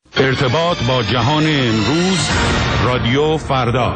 ارتباط با جهان امروز، رادیو فردا.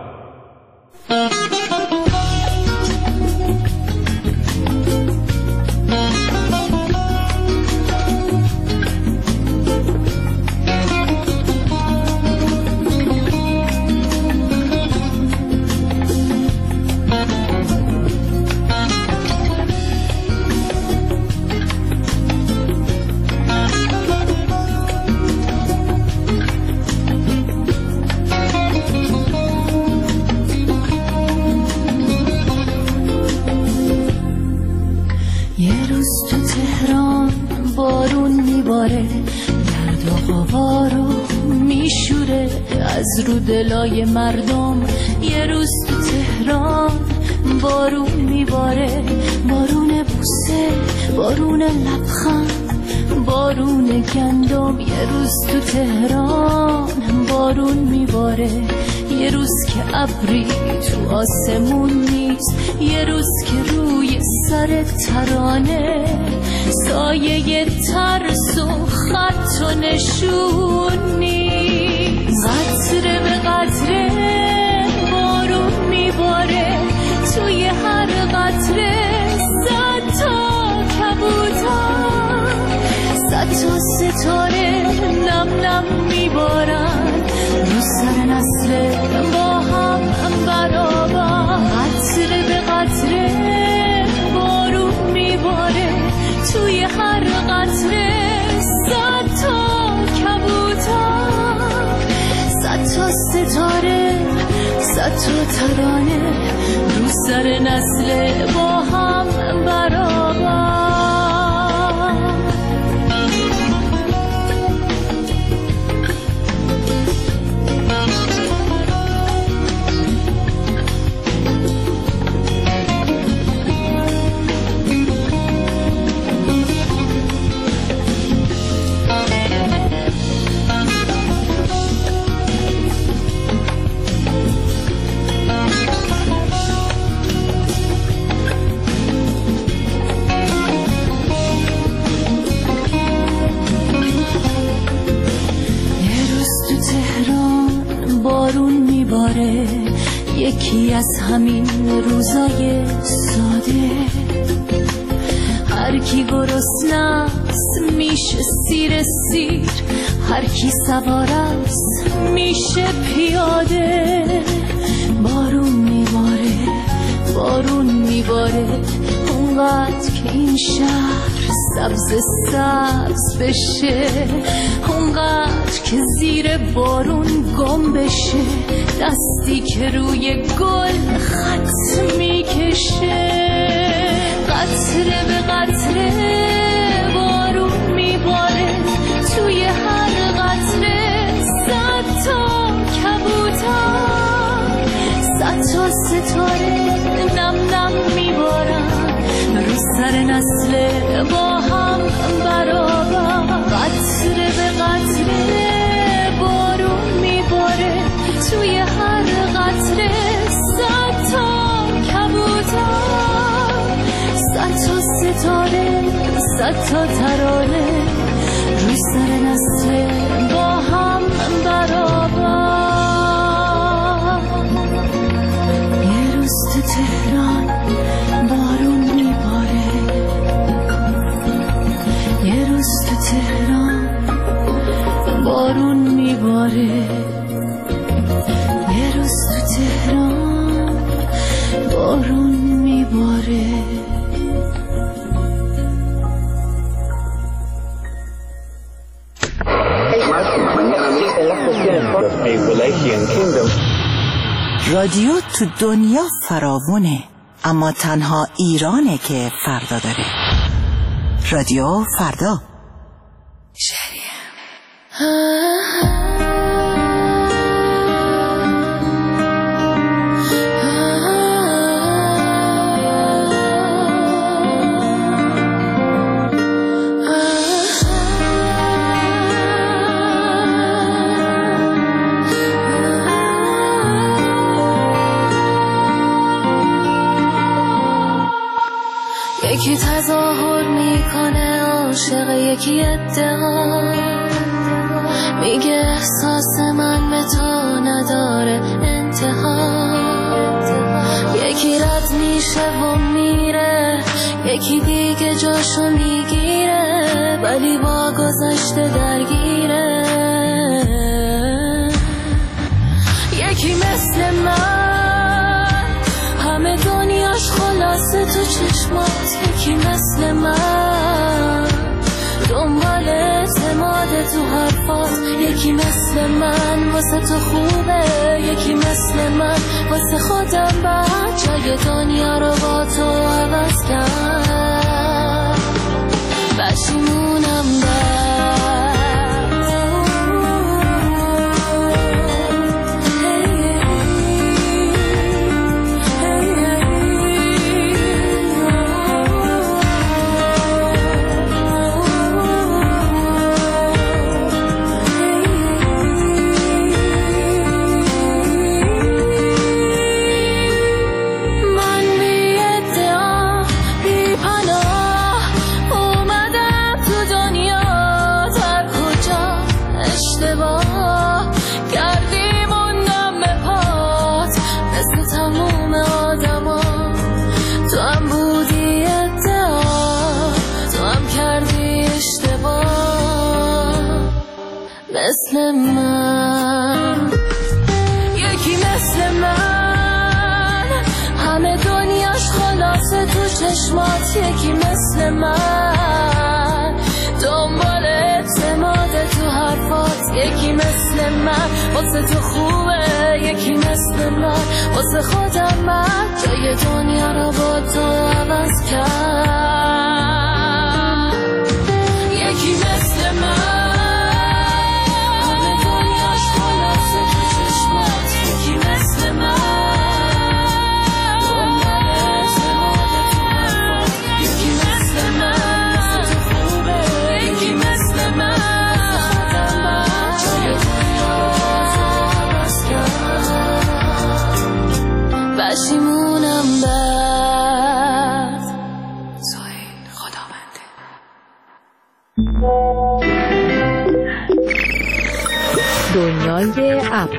رو دلای مردم یه روز تو تهران بارون میباره، بارون بوسه، بارون لبخند، بارون گندم. یه روز تو تهران بارون میباره، یه روز که ابری تو آسمون نیست، یه روز که روی سر ترانه سایه ترس و خط و نشون نیست. قطره به قطره بارون میباره، توی هر قطره 100 تا کبوتر، 100 تا ستاره نم نم میبارن رو سر نسل با هم برابر. قطره به قطره بارون میباره، توی هر قطره 100 تا کبوتر، 100 تا ستاره، 100 تا ترانه رو سر نسل با هم برابر. یکی از همین روزای ساده، هر کی گرسنه‌ست میشه سیر، هر کی سوار است میشه پیاده. بارون میباره، بارون میباره، اونقدر که این شهر سبز بشه، اونقدر که زیر بارون گم بشه، دستی که روی گل خط میکشه. قطره به قطره بارون میباره، توی هر قطره 100 تا کبوتر، 100 تا ستاره نم نم میبارن رو سر نسل با هم برابر. قطره به قطره بارون میباره، توی هر قطره 100 تا کبوتر، 100 تا ستاره، 100 تا ترانه رو سر نسل با هم برابر. یه روز تو تهران بارون میباره، یه روز تو تهران بارون میباره، یه روز تو تهران بارون میباره. رادیو تو دنیا فراوونه، اما تنها ایرانه که فردا داره. رادیو فردا. یکی تظاهر میکنه عاشق، واسه من به تو نداره انتها. یکی رد میشه و میره، یکی دیگه جاشو میگیره، ولی با گذشته درگیره. یکی مثل من همه دنیاش خلاصه تو چشمات، یکی مثل من دنبال اعتماد تو حرفات، یکی مثل من واسه تو خوبه، یکی مثل من واسه خودم بعد جای دنیا رو با تو عوض کرد. پشیمونم مثل من. یکی مثل من همه دنیاش خلاصه تو چشمات، یکی مثل من دنبال اعتماد تو حرفات، یکی مثل من واسه تو خوبه، یکی مثل من واسه خودم من جای دنیا رو با تو عوض کرد. یکی مثل من پشیمونم بعد سوهیل خداونده. دنیای اپ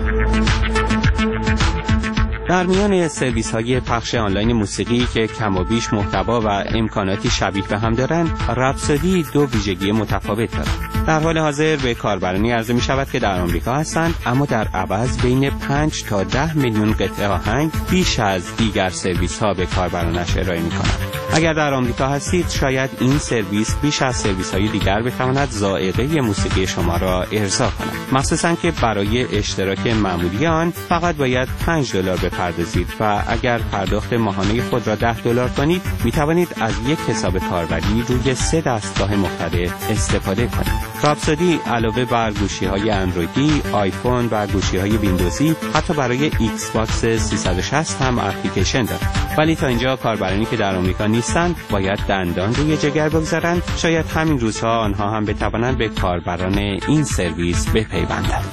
در میان سرویس‌های پخش آنلاین موسیقی که کم و بیش محتوا و امکاناتی شبیه به هم دارند، رپسودی دو ویژگی متفاوت دارد. در حال حاضر به کاربرانی عرضه می شود که در آمریکا هستند، اما در عوض بین 5 تا 10 میلیون قطعه آهنگ بیش از دیگر سرویس‌ها به کاربرانش ارائه می کنند. اگر در آمریکا هستید، شاید این سرویس بیش از سرویس‌های دیگر بتواند ذائقه موسیقی شما را ارضا کند، مخصوصاً که برای اشتراک معمولی آن فقط باید $5 بپردازید و اگر پرداخت ماهانه خود را $10 کنید، می توانید از یک حساب کاربری روی 3 دستگاه مختلف استفاده کنید. رپسودی علاوه بر گوشی‌های اندرویدی، آیفون و گوشی‌های ویندوزی، حتی برای ایکس باکس 360 هم اپلیکیشن دارد. ولی تا اینجا کاربرانی که در آمریکا نیستند باید دندان روی جگر بگذارند. شاید همین روزها آنها هم بتوانند به کاربران این سرویس بپیوندند.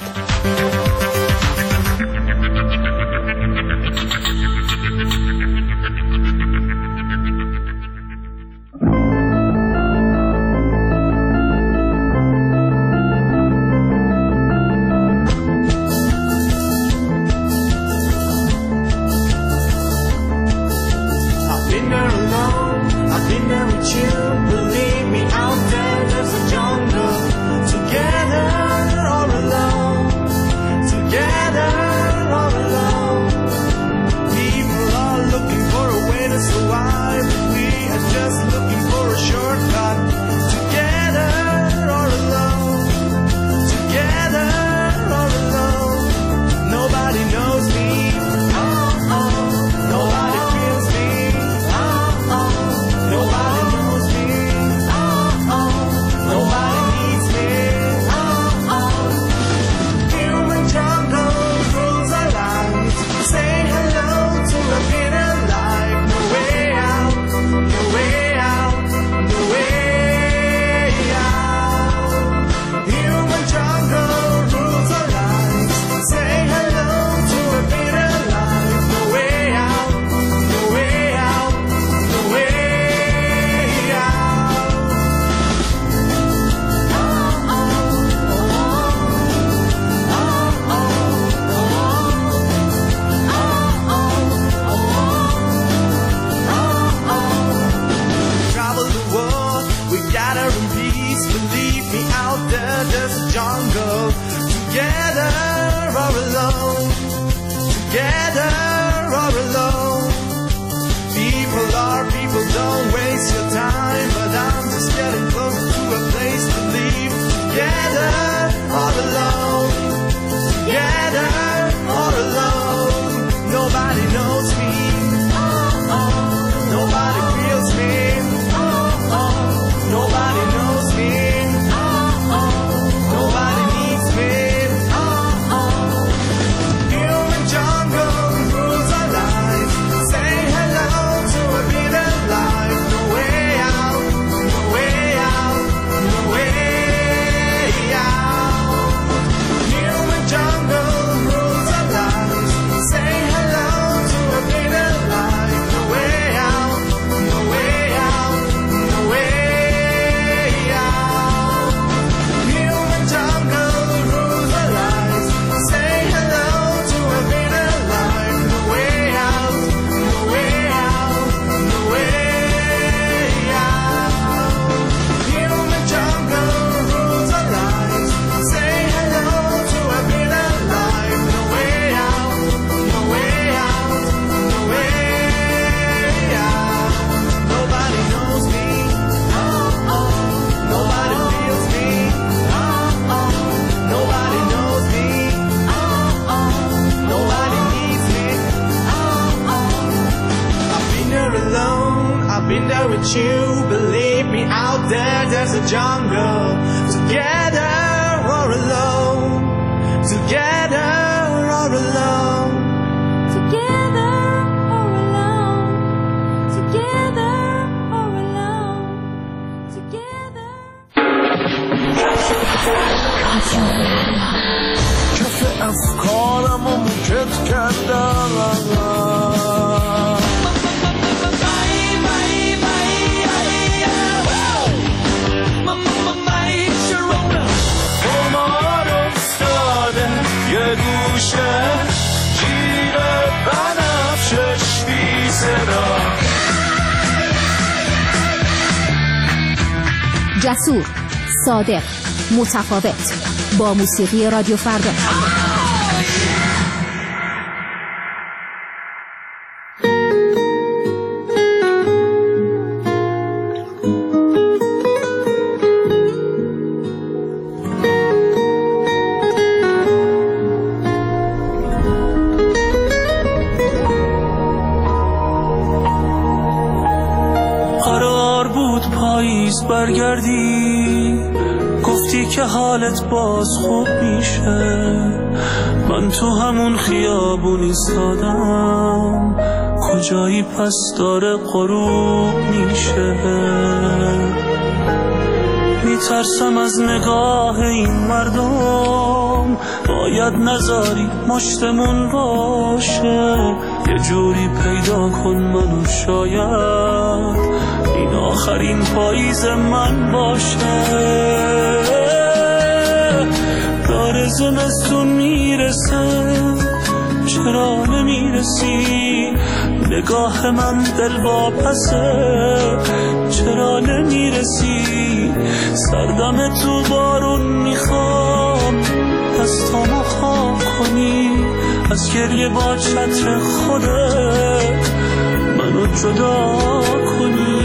together or alone, together or alone. People are people, don't waste your time, but I'm just getting closer to a place to live. Together or alone, together or alone. Nobody knows me, nobody feels me, nobody knows me, nobody needs me. Human jungle rules our lives. Say hello to a bitter life. No way out, no way out, no way out. Human jungle rules our lives. Say hello to a bitter life. No way out, no way out, no way out. Human jungle rules our lives. Say hello to a bitter life. No way out, no way out, no way out. Human jungle rules our lives. Say hello to a bitter life. No way out, no way out, no way out. Nobody knows me, nobody feels me, nobody knows me, nobody needs me. I've been there alone, I've been there with you. Believe me, out there there's a jungle. Together or alone, together or alone. Together or alone, together or alone, together. کف افکارم و موکت کردم. قمار افتاده یه گوشه جیب بنفشش بی صدا. جسور، صادق، متفاوت، با موسیقی رادیو فردا. قرار بود پاییز برگردی، گفتی که حالت باز خوب میشه. من تو همون خیابون ایستادم، کجایی پس داره غروب میشه. میترسم از نگاه این مردم، باید نذاری مشتمون باشه. یه جوری پیدا کن منو، شاید این آخرین پاییز من باشه. داره زمستون میرسه، چرا نمیرسی؟ نگاه من دل واپسه، چرا نمیرسی؟ سردم تو بارون میخوام، دستامو خاک کنی، از گریه با چتر خودت منو جدا کنی.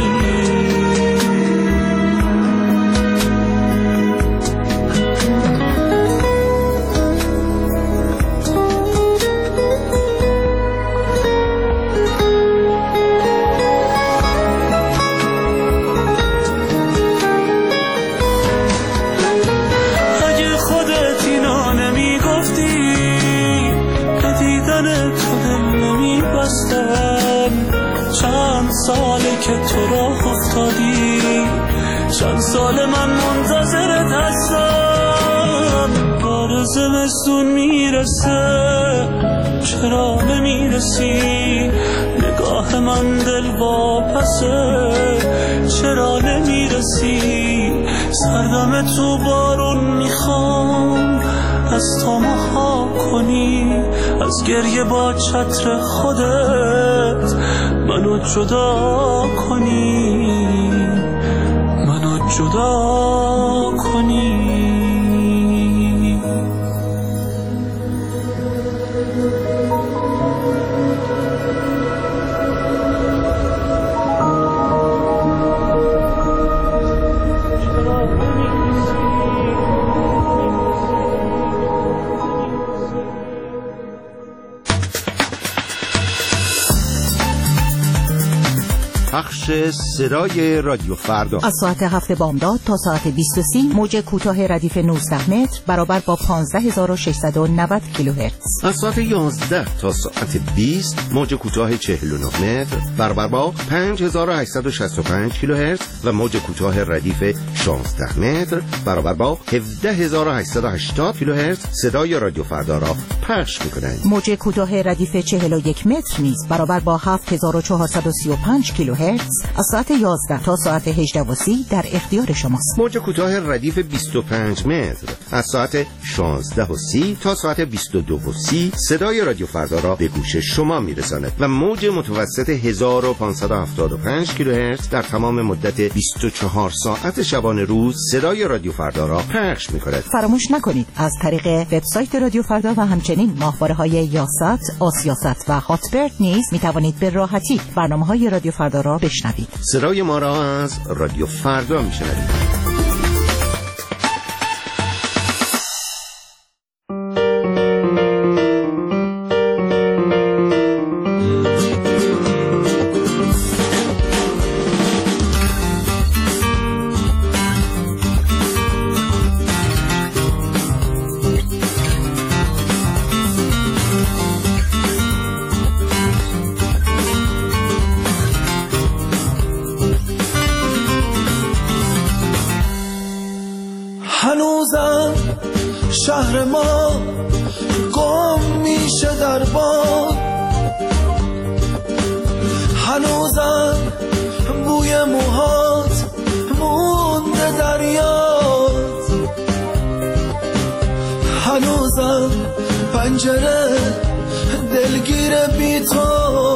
ساله که تو راه افتادی، چند سال من منتظرت هستم. داره زمستون میرسه، چرا نمیرسی؟ نگاه من دل واپسه، چرا نمیرسی؟ سردم تو بارون میخوام، از تو مخا کنی، از گریه با چتر خودت منو جدا کنی، منو جدا کنی. بخش صدای رادیو فردا از ساعت 7 بامداد تا ساعت 20:30 موج کوتاه ردیف 19 متر برابر با 15690 کیلوهرتز. از ساعت 11 تا ساعت 20 موج کوتاه 49 متر برابر با 5865 کیلوهرتز و موج کوتاه ردیف 16 متر برابر با 17880 کیلوهرتز صدای رادیو فردا را پخش می‌کنند. موج کوتاه ردیف 41 متر نیز برابر با 7435 کیلوهرتز از ساعت 11 تا ساعت 18:30 در اختیار شماست. موج کوتاه ردیف 25 متر از ساعت 16:30 تا ساعت 22:30 صدای رادیو فردا را به گوش شما میرساند و موج متوسط 1575 کیلوهرتز در تمام مدت 24 ساعت شبانه روز صدای رادیو فردا را پخش می‌کند. فراموش نکنید از طریق وبسایت رادیو فردا و همچنین ماهواره‌های یاست، آسیاست و هاتبرد نیز می‌توانید به راحتی برنامه‌های رادیو فردا را بشنوید. صدای ما را از رادیو فردا می‌شنوید. هنوزم شهر ما گم میشه در باد، هنوزم بوی موهات مونده در یاد، هنوزم پنجره دلگیر بی تو،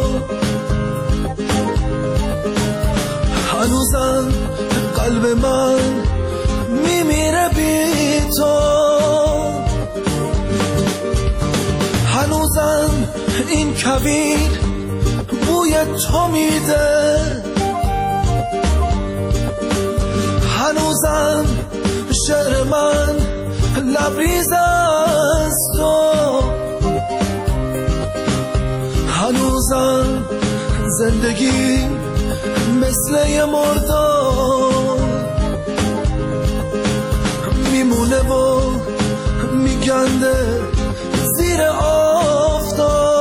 هنوزم قلب من میمیره بی تو، هنوزم این کویر بوی تو میده، هنوزم شعر من لبریز از تو، هنوزم زندگی مثل یه مردار میمونه و میگنده زیر آفتاب.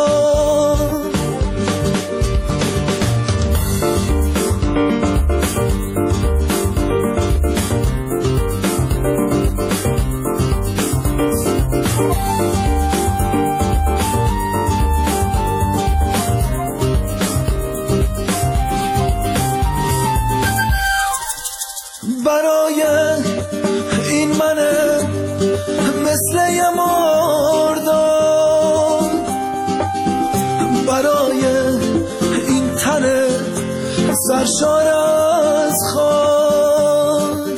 برای این منه مثل یه مردار، برای این تنه سرشار از خاک،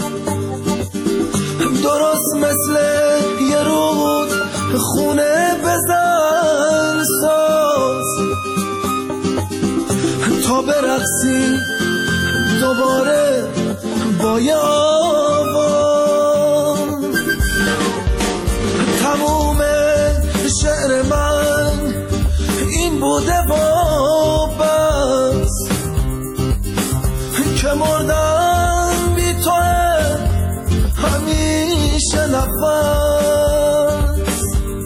درست مثل یه رود خونه بزن ساز تا برقصی دوباره با یه آواز. تموم شعر من این بوده و بس که مردم بی توه همیشه نفس.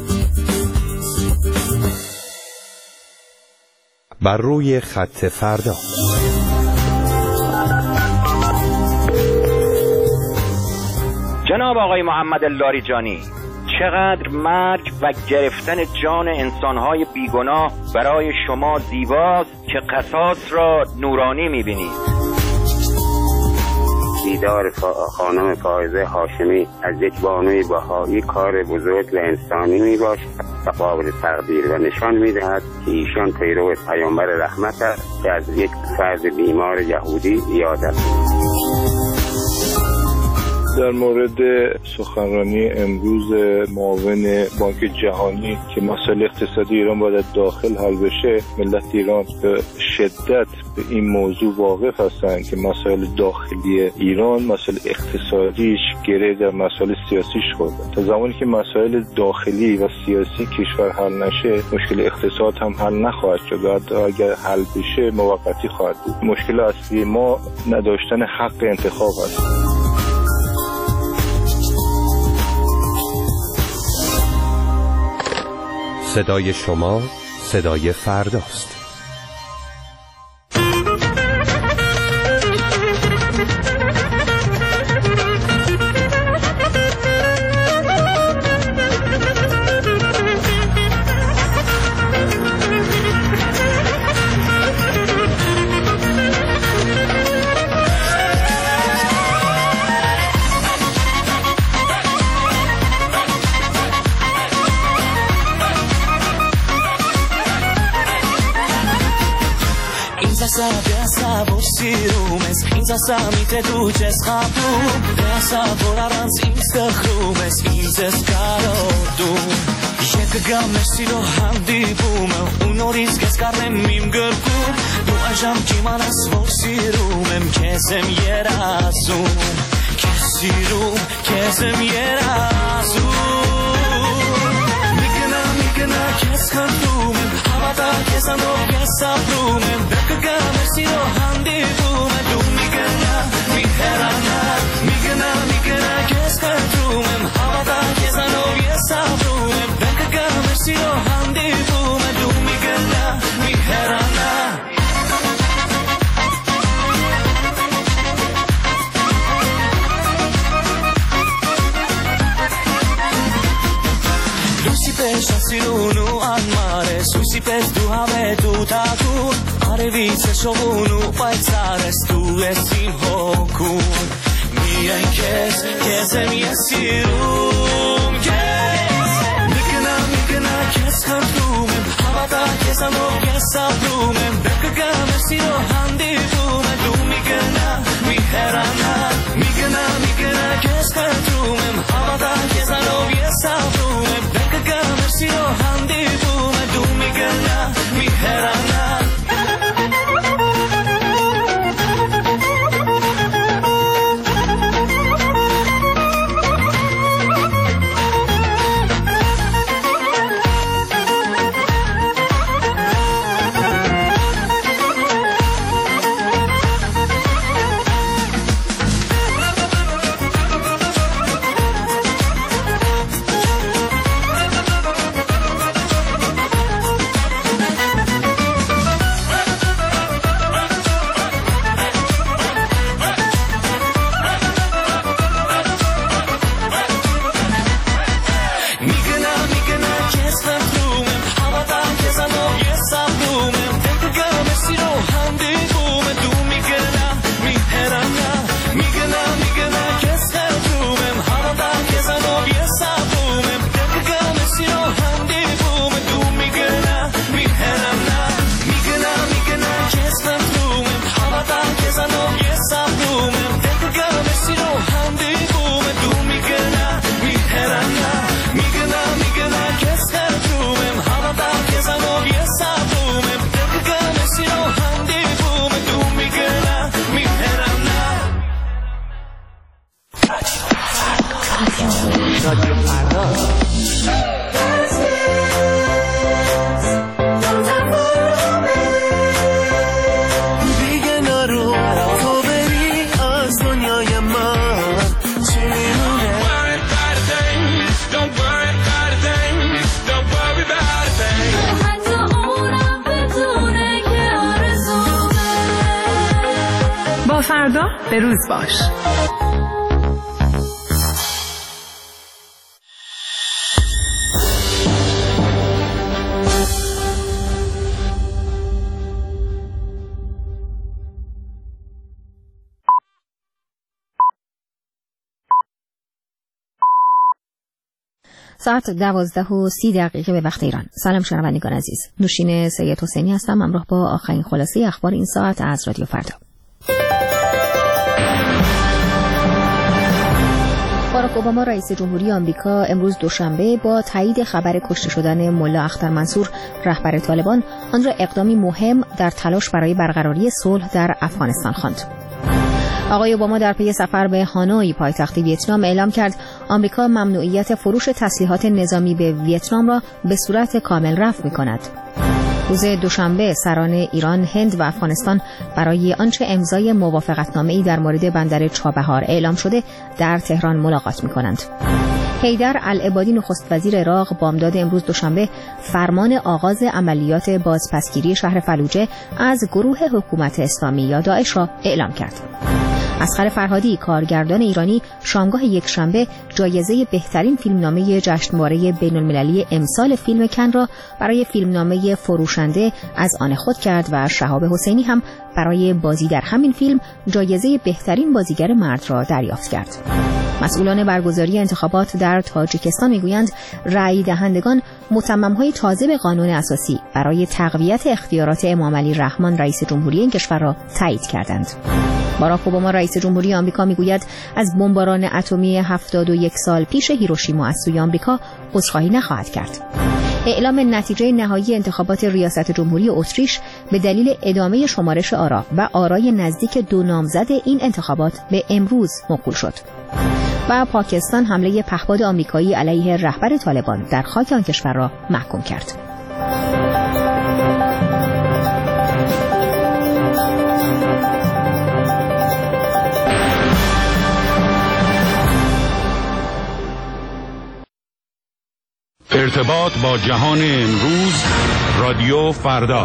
بر روی خط فردا. جناب آقای محمد لاریجانی، چقدر مرگ و گرفتن جان انسانهای بیگناه برای شما زیباست که قصاص را نورانی می‌بینید. دیدار خانم فائزه هاشمی از یک بانوی بهایی کار بزرگ و انسانی میباشد و قابل تقدیر و نشان میدهد که ایشان پیرو پیامبر رحمت است که از یک فرد بیمار یهودی یاد است. در مورد سخنرانی امروز معاون بانک جهانی که مسائل اقتصادی ایران باید داخل حل بشه، ملت ایران به شدت به این موضوع واقف هستند که مسائل داخلی ایران، مسائل اقتصادیش گره در مسائل سیاسیش خورده. تا زمانی که مسائل داخلی و سیاسی کشور حل نشه، مشکل اقتصاد هم حل نخواهد شد و اگر حل بشه موقتی خواهد بود. مشکل اصلی ما نداشتن حق انتخاب است. صدای شما صدای فرداست. Samite duces capum Desa vorarans insta chrumes Izes carodum Jek games lo hamdi bumeu Unoris kes karem mim gărcum Nu ajam cimanas vosirumem Kesem yerasum Kesirum Kesem yerasum Mikna kes khantumem Havata kesano kesabrumem Bek games lo hamdi bumeu میگنا کس کردومم هوا کسانو یسابرومم بکگام سیو هندی بوم دو میگنا میهرانا Lucy pesha silunu anmare Susi pes du have tu taku Arevice shovunu paitsares tu esim hokun Mien kesem yesirum kes Mikna kes kardumem Havada kesano kesabrumem Bekagam esiro handi bumem Du migna miherana Mikna kes kardumem Havada kesano kesabrumem Bekagam esiro handi bumem Du migna miherana فردا به روز باش. ساعت 12:30 به وقت ایران. سلام شنوندگان عزیز. نوشین سید حسینی هستم، همراه با آخرین خلاصه اخبار این ساعت از رادیو فردا. باراک اوباما رئیس جمهوری آمریکا امروز دوشنبه با تایید خبر کشته شدن ملا اختر منصور رهبر طالبان آن را اقدامی مهم در تلاش برای برقراری صلح در افغانستان خواند. آقای اوباما در پی سفر به هانوی پایتخت ویتنام اعلام کرد آمریکا ممنوعیت فروش تسلیحات نظامی به ویتنام را به صورت کامل رفع می‌کند. روز دوشنبه سران ایران، هند و افغانستان برای آنچه امضای موافقتنامه‌ای در مورد بندر چابهار اعلام شده در تهران ملاقات می‌کنند. حیدر العبادی نخست وزیر عراق بامداد امروز دوشنبه فرمان آغاز عملیات بازپسگیری شهر فلوجه از گروه حکومت اسلامی یا داعش را اعلام کرد. اصغر فرهادی کارگردان ایرانی شامگاه یکشنبه جایزه بهترین فیلمنامه جشنواره بین‌المللی امسال فیلم کن را برای فیلمنامه فروشنده از آن خود کرد و شهاب حسینی هم برای بازی در همین فیلم جایزه بهترین بازیگر مرد را دریافت کرد. مسئولان برگزاری انتخابات در تاجیکستان میگویند رأی دهندگان متمم‌های تازه به قانون اساسی برای تقویت اختیارات امام علی رحمان رئیس جمهوری این کشور را تایید کردند. باراک اوباما رئیس جمهوری آمریکا میگوید از بمباران اتمی 71 سال پیش هیروشیما از سوی آمریکا عذرخواهی نخواهد کرد. اعلام نتیجه نهایی انتخابات ریاست جمهوری اتریش به دلیل ادامه شمارش آرا و آرای نزدیک دو نامزد این انتخابات به امروز موکول شد. و پاکستان حمله پهپاد آمریکایی علیه رهبر طالبان در خاک آن کشور را محکوم کرد. ارتباط با جهان امروز رادیو فردا.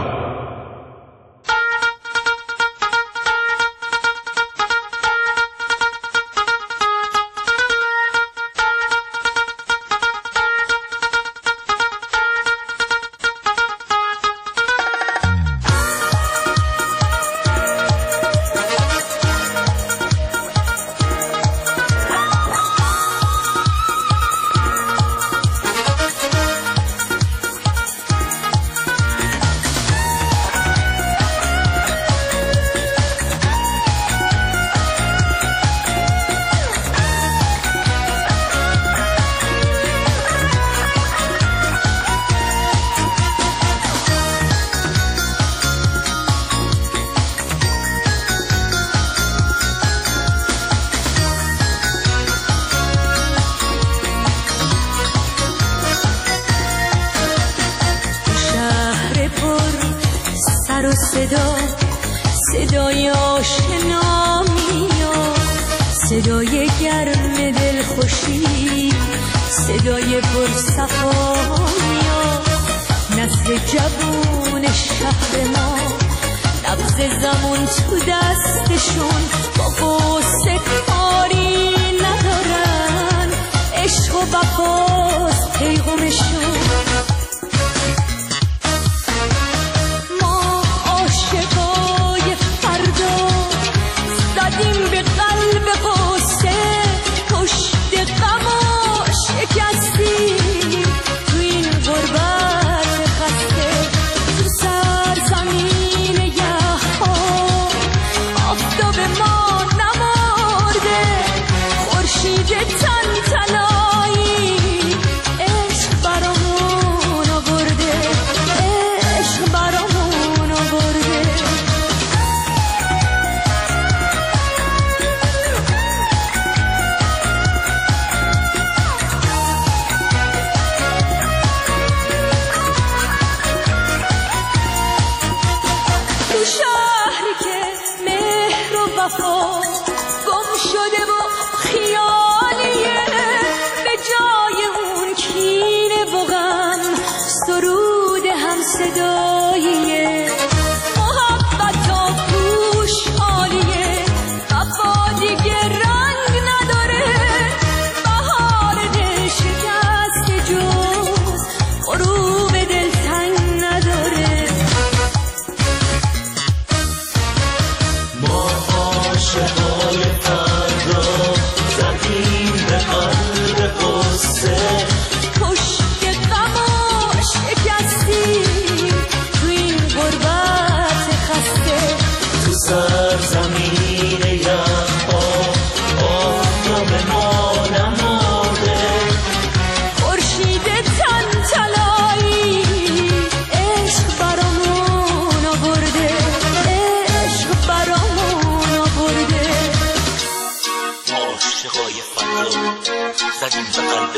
صدای آشنا میاد، صدای گرم دل خوشی، صدای پرصفا میاد، نسل جوون شهر ما، نبض زمان تو دستشون، با غصه کاری ندارن، عشق و وفاست پیغامشون. به قلب قصه کشت غم و شکستیم، تو این غربت خسته، تو سرزمین یخ‌ها آفتاب ما نمرده، خورشید تن طلایی عشق برامون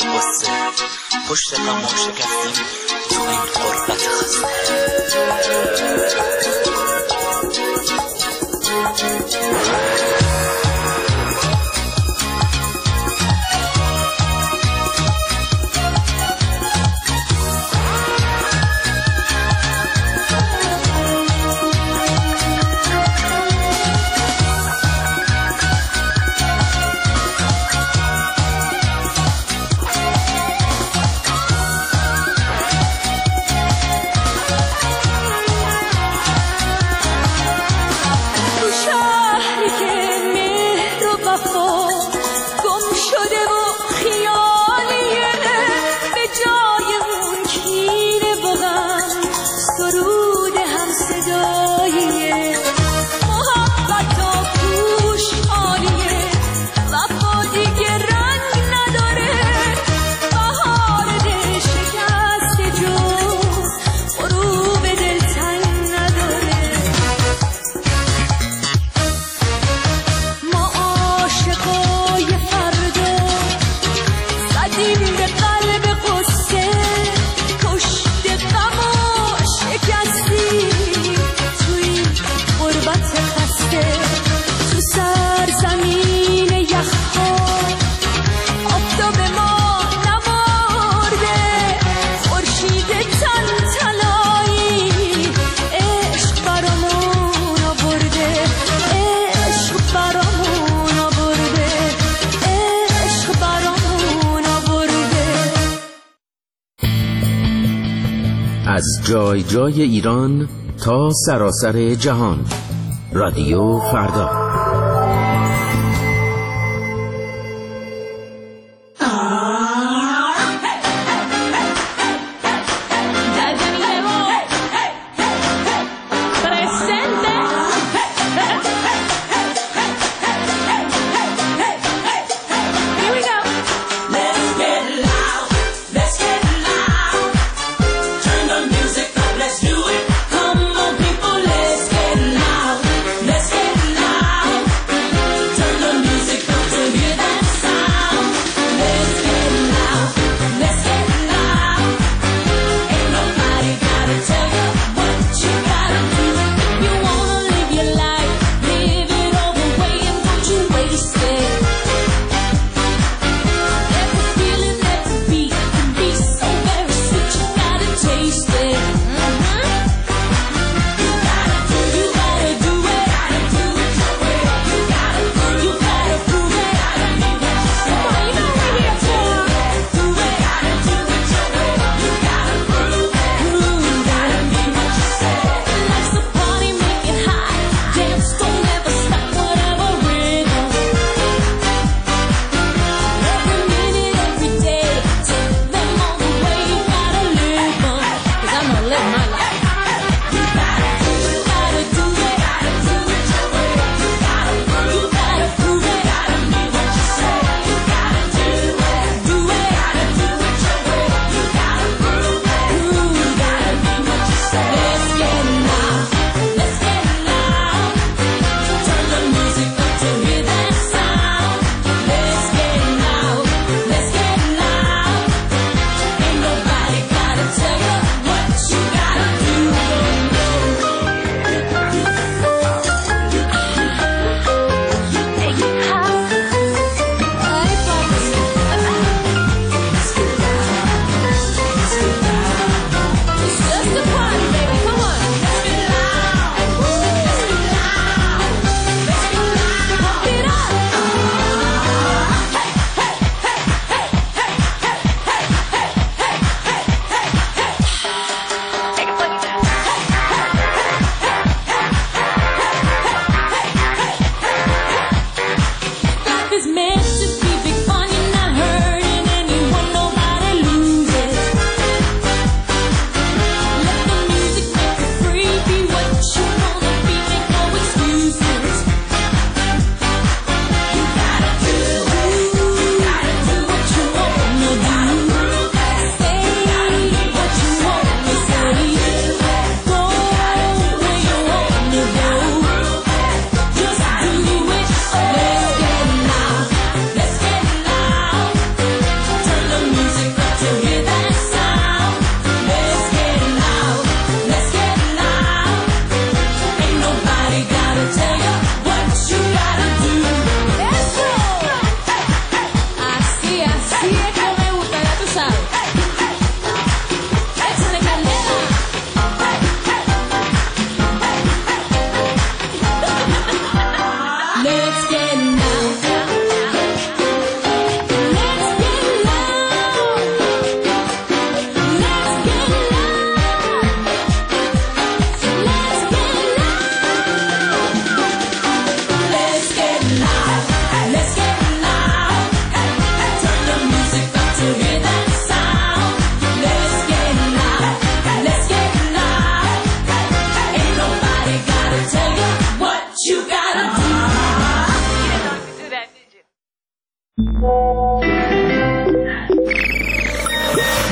غصه پشت غم و شکستیم تو این غربت خسته. از جای جای ایران تا سراسر جهان، رادیو فردا. Let's get loud.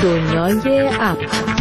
دنیای اپ.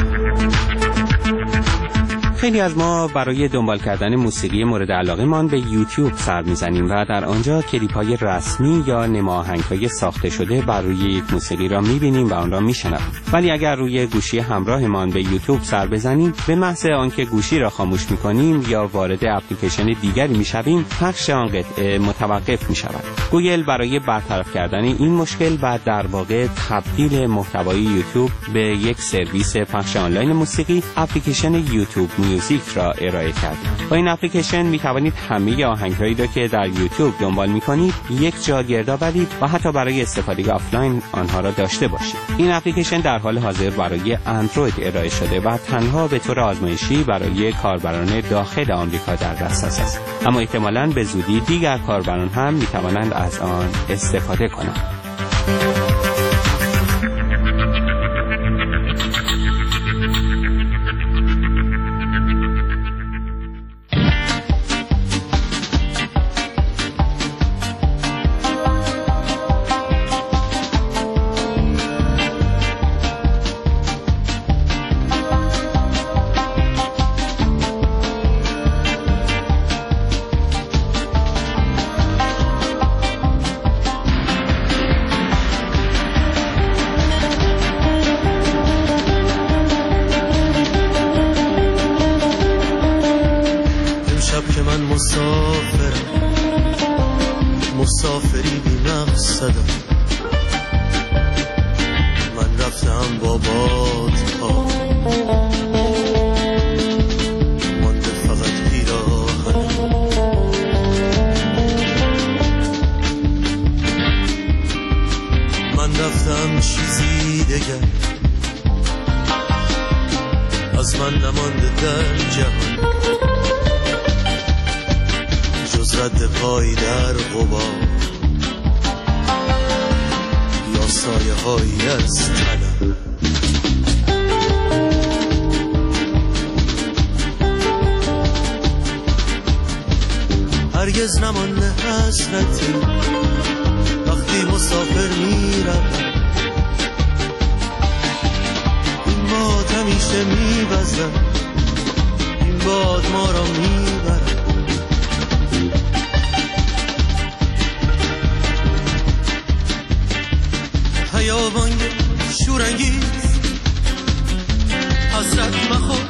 خیلی از ما برای دنبال کردن موسیقی مورد علاقه مان به یوتیوب سر میزنیم و در آنجا کلیپ‌های رسمی یا نماهنگ‌های ساخته شده بر روی یک موسیقی را می‌بینیم و آن را می‌شنویم. ولی اگر روی گوشی همراهمان به یوتیوب سر بزنیم، به محض آنکه گوشی را خاموش می‌کنیم یا وارد اپلیکیشن دیگری می‌شویم، پخش آن قطعه متوقف می‌شود. گوگل برای برطرف کردن این مشکل و در واقع تبدیل محتوای یوتیوب به یک سرویس پخش آنلاین موسیقی، اپلیکیشن یوتیوب میوزیک را ارائه کرد. با این اپلیکیشن می توانید همه آهنگ‌هایی را که در یوتیوب دنبال می‌کنید یک جا گرد آورید و حتی برای استفاده آفلاین آنها را داشته باشید. این اپلیکیشن در حال حاضر برای اندروید ارائه شده و تنها به طور آزمایشی برای کاربران داخل آمریکا در دسترس است. اما احتمالاً به زودی دیگر کاربران هم می توانند از آن استفاده کنند. مسافری بی مقصدم، من رفتم با بادها، مانده فقط پیراهنم. من رفتم چیزی دگر از من نمانده در جهان، جز رد پای در غبار یا سایه هایی از طلب. هرگز نمانده حسرتی وقتی مسافر میرم، این باد همیشه میوزم، این باد ما را میبرد. خیابان شورانگیز حسرت مخور،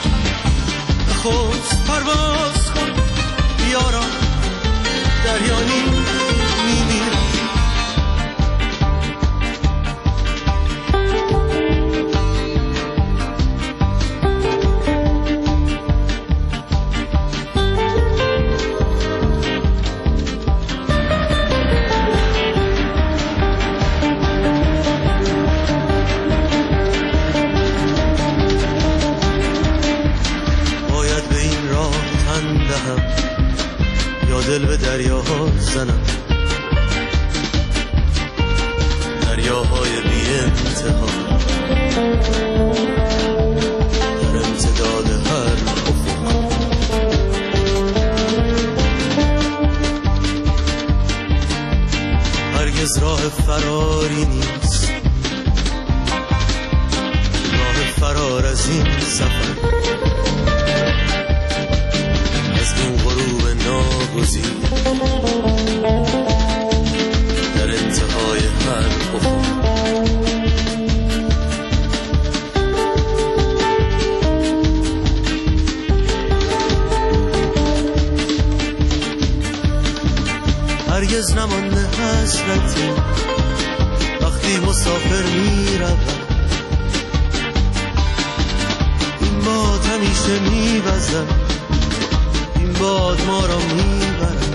خوش پرواز کن بیارم دریانی میمیرم. دل به دریاها زنم، دریاهای بی انتها در امتداد هر افق. هرگز راه فراری نیست، راه فرار از این سفر، از این غروب ناگزیر در انتهای هر افق. هرگز نمانده حسرتی وقتی مسافر میروم، این باد همیشه میوزم، این باد ما را میبرد.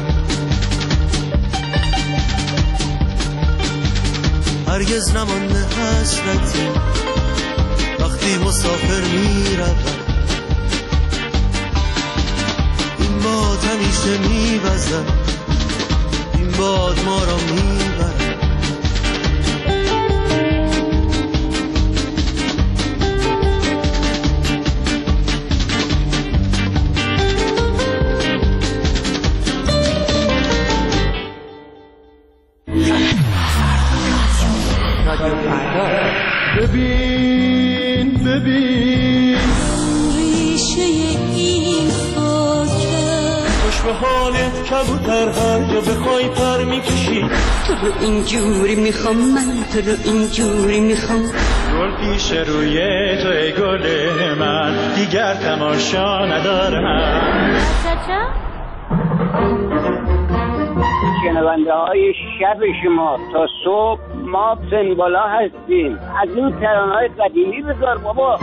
هرگز نمانده حسرتی وقتی مسافر میروم، این باد همیشه میوزم، این باد ما را میبرد. ببین ببین ریشه این خاکه خوش به حالت کبوتر هر جا بخوای پر میکشی تو رو اینجوری میخوام من تو رو اینجوری میخوام گل پیش روی توی گل من دیگر تماشا ندارم شنونده های شب شما تا صبح ما سنبالا هستیم. از این ترانه‌های قدیمی بذار بابا.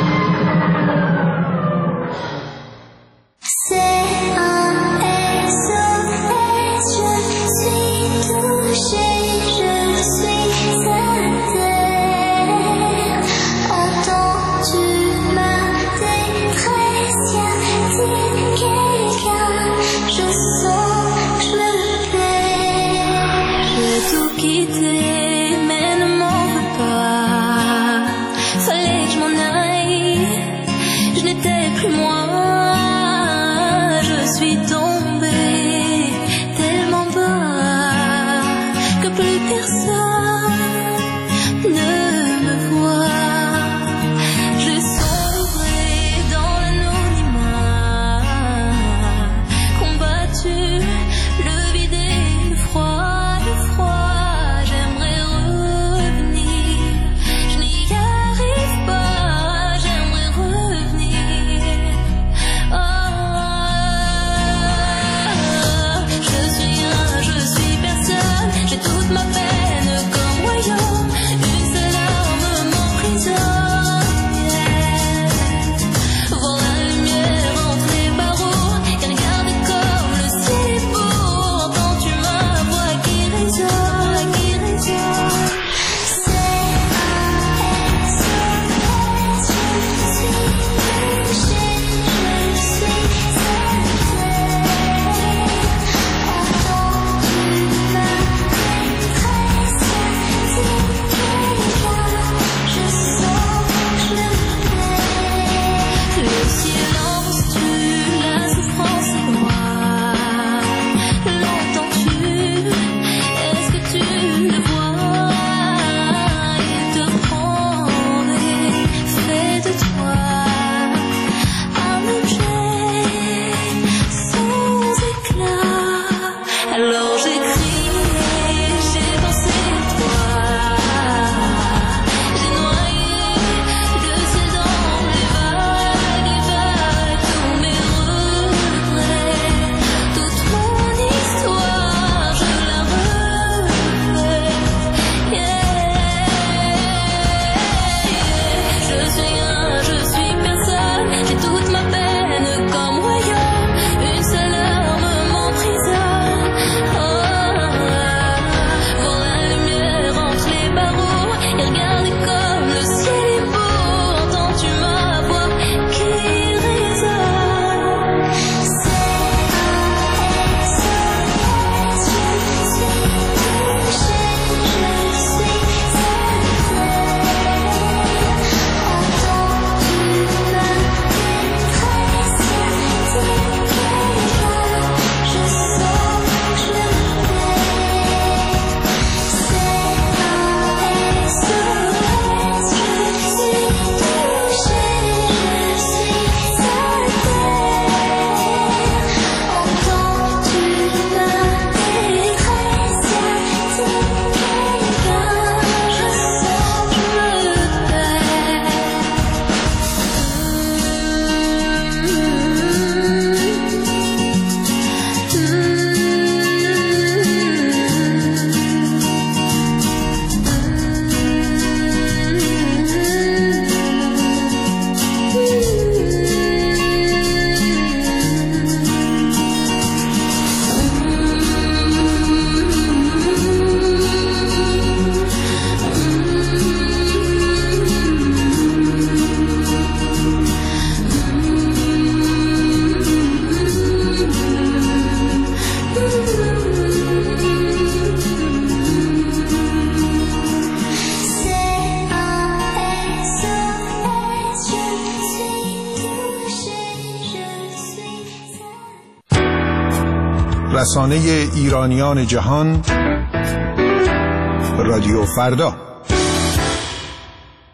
رسانه ایرانیان جهان رادیو فردا.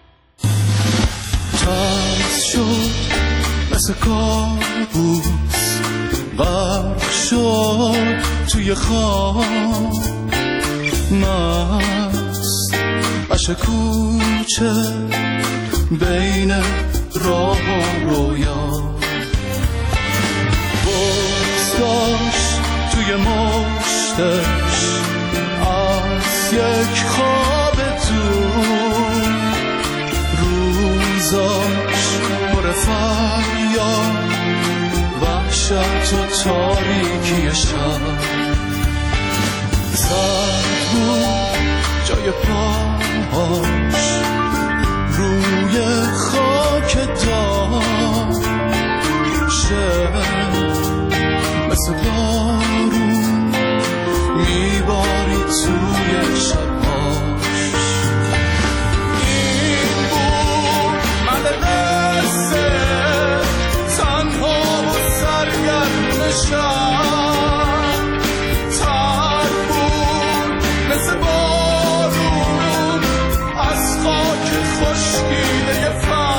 مثل کابوس غرق شد توی خواب مست عشق کوچه بین راه و رویا بغض داشت توی مشتش از یک خواب دور روزاش پر فریاد وحشت و تاریکی شب سرد بود جای پاهاش روی خاک داشت مثل بارون میباری توی شباش این بود مدرسه تنها و سرگرم شب تر بود مثل بارون از خاک خشکیده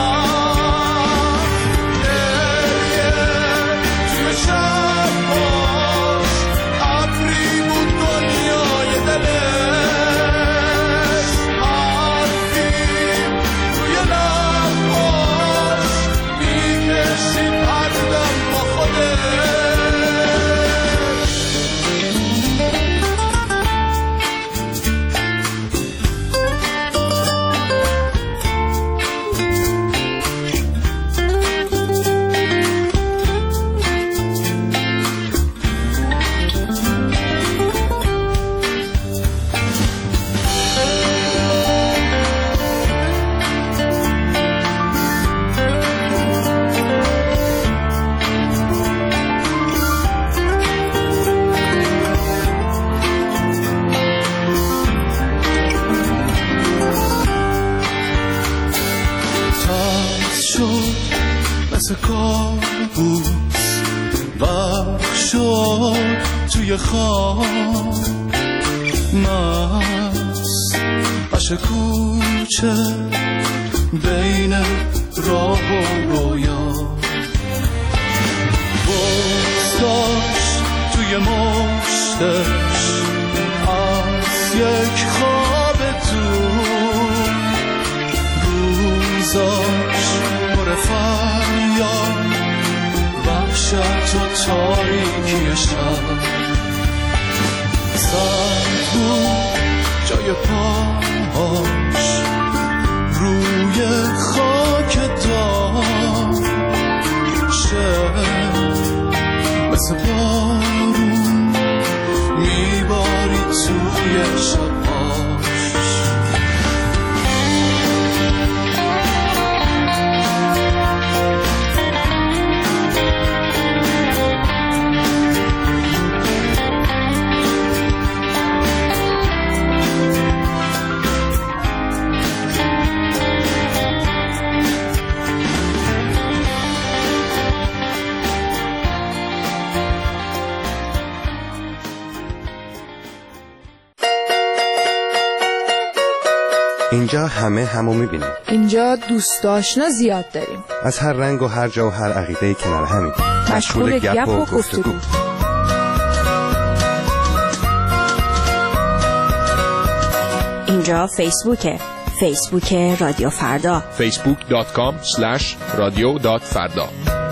کابوس غرق شد توی خواب مست عشق کوچه بین راه و رویا بغض داشت توی مشتش از یک خواب دور روزاش پر فریاد وحشت و تاریکی شب سرد بود جای پاهاش روی خاک داشت مثل بارون میباری توی شباش اینجا همه همو میبینیم. اینجا دوست آشنا زیاد داریم. از هر رنگ و هر جا و هر عقیده کنار همین. مشغول گپ و گفتگو. اینجا فیسبوکه. فیسبوک رادیو فردا. facebook.com/radio.farda.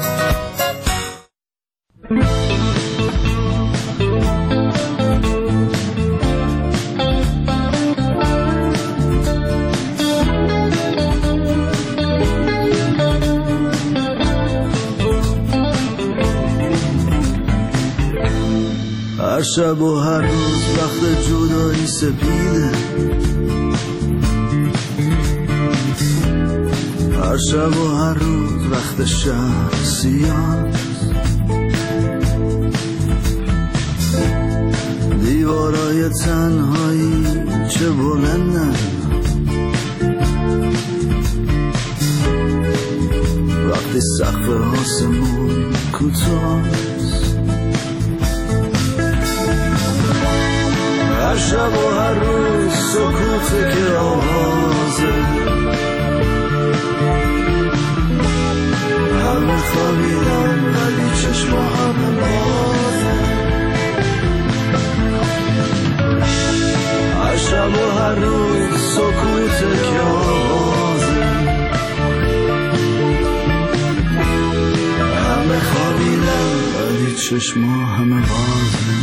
هر شب و هر روز وقت جدایی سپیده، هر شب و هر روز وقت شب سیاه، دیوارای تنهایی چه بلندن، وقتی سقف آسمون کوتاه، هر شب و هر روز سکوته که آوازه، همه خوابی چشما همه بازه،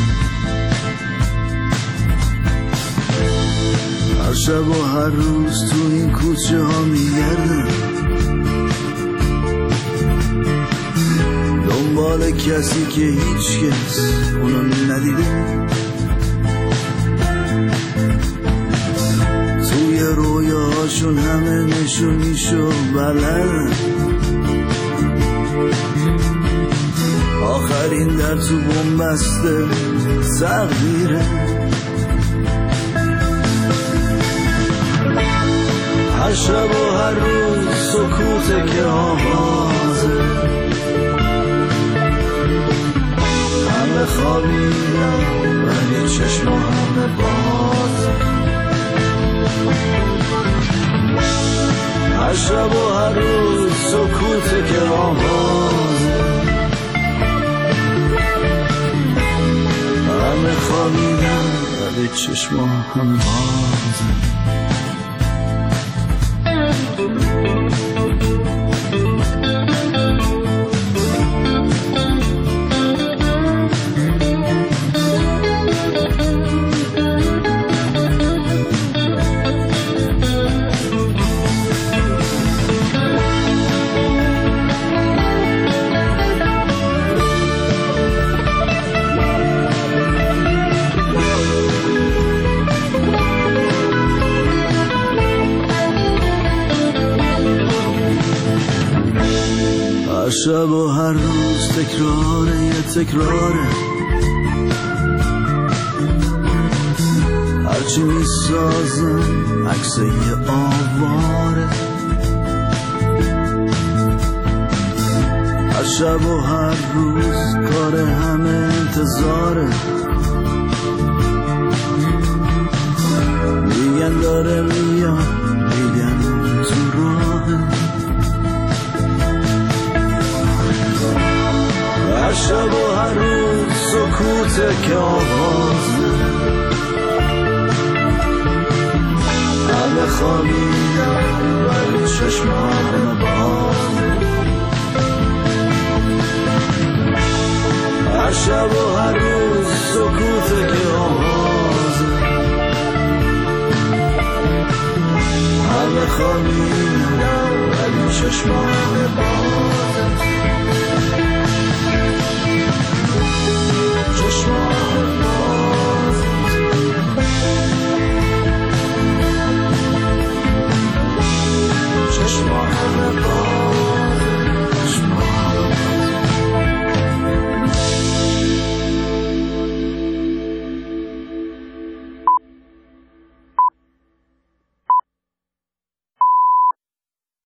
هر شب و هر روز تو این کوچه ها میگردم دنبال کسی که هیچ کس اونو ندیده، توی رویاهاشون همه نشونیشو بلدن، آخرین در تو بنبسته تقدیره، هر شب و هر روز سکوته که آوازه، همه خوابیدن ولی چشما همه بازه، هر شب و هر روز سکوته که آوازه، همه خوابیدن ولی چشما همه بازه. شب و هر روز تکراره یه تکراره، هرچی میسازن عکس یه آواره، هر شب و هر روز کار همه انتظاره، میگن داره میاد میگن تو راهه، هر شب و هر روز سکوته که آوازه، همه خوابیدن ولی چشما همه بازه، هر شب و هر روز سکوته که آوازه، همه خوابیدن ولی چشما همه بازه.